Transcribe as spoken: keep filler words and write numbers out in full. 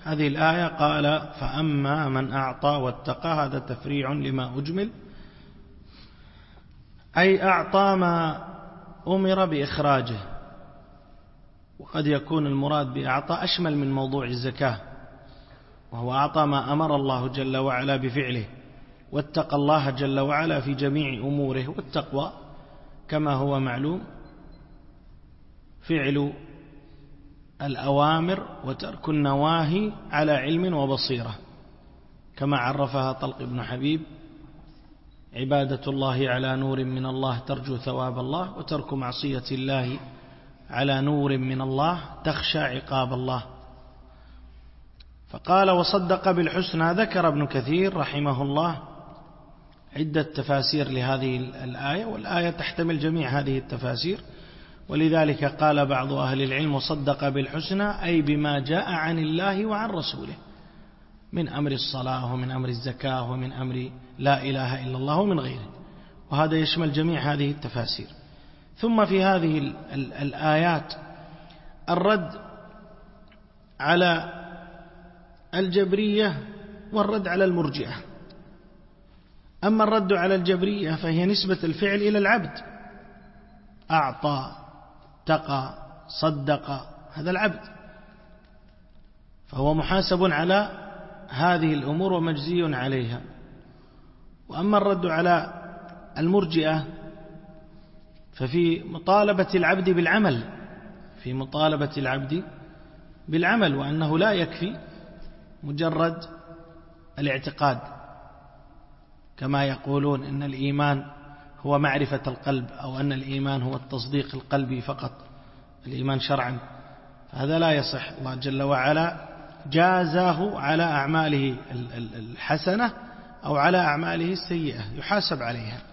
هذه الآية قال فأما من أعطى واتقى، هذا تفريع لما أجمل، أي أعطى ما أمر بإخراجه. وقد يكون المراد بأعطى أشمل من موضوع الزكاة، وهو أعطى ما أمر الله جل وعلا بفعله، واتقى الله جل وعلا في جميع أموره. والتقوى كما هو معلوم فعل الأوامر وترك النواهي على علم وبصيرة، كما عرفها طلق بن حبيب: عبادة الله على نور من الله ترجو ثواب الله، وترك معصية الله على نور من الله تخشى عقاب الله. فقال وصدق بالحسنى. ذكر ابن كثير رحمه الله عدة تفاسير لهذه الآية، والآية تحتمل جميع هذه التفاسير، ولذلك قال بعض أهل العلم وصدق بالحسنى أي بما جاء عن الله وعن رسوله من أمر الصلاة ومن أمر الزكاة ومن أمر لا إله إلا الله ومن غيره، وهذا يشمل جميع هذه التفاسير. ثم في هذه الآيات الرد على الجبرية والرد على المرجئة. أما الرد على الجبرية فهي نسبة الفعل إلى العبد، أعطى، تقى، صدق، هذا العبد، فهو محاسب على هذه الأمور ومجزي عليها. وأما الرد على المرجئة ففي مطالبة العبد بالعمل، في مطالبة العبد بالعمل، وأنه لا يكفي مجرد الاعتقاد، كما يقولون إن الإيمان هو معرفة القلب، أو أن الإيمان هو التصديق القلبي فقط، الإيمان شرعا، فهذا لا يصح. الله جل وعلا جازاه على أعماله الحسنة أو على أعماله السيئة، يحاسب عليها.